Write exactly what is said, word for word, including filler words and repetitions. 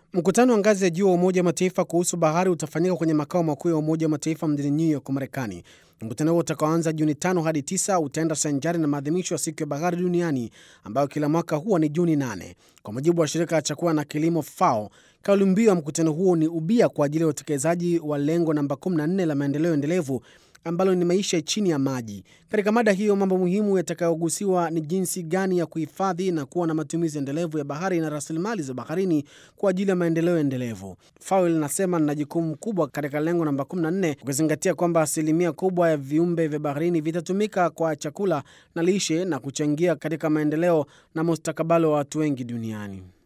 Mkutano wa ngazi ya juu wa Umoja wa Mataifa kuhusu bahari utafanyika kwenye makao makuu ya Umoja wa Mataifa mjini New York, Marekani. Mkutano huo utakaoanza Juni tano hadi tisa utaenda sanjari na maadhimisho ya siku ya bahari duniani ambayo kila mwaka huwa ni Juni nane. Kwa mujibu wa shirika la chakula na kilimo FAO, kauli mbiu ya mkutano huo ni ubia kwa ajili ya utekelezaji wa lengo namba kumi na nne la maendeleo endelevu ambalo ni maisha chini ya maji. Katika mada hiyo, mambo muhimu yatakayogusiwa ni jinsi gani ya kuhifadhi na kuwa na matumizi endelevu ya bahari na rasilimali za baharini kwa ajili ya maendeleo endelevu. FAO linasema lina jukumu kubwa katika lengo namba kumi na nne, ukizingatia kwamba asilimia kubwa ya viumbe vya baharini vitatumika kwa chakula na lishe na kuchangia katika maendeleo na mustakabali wa watu wengi duniani.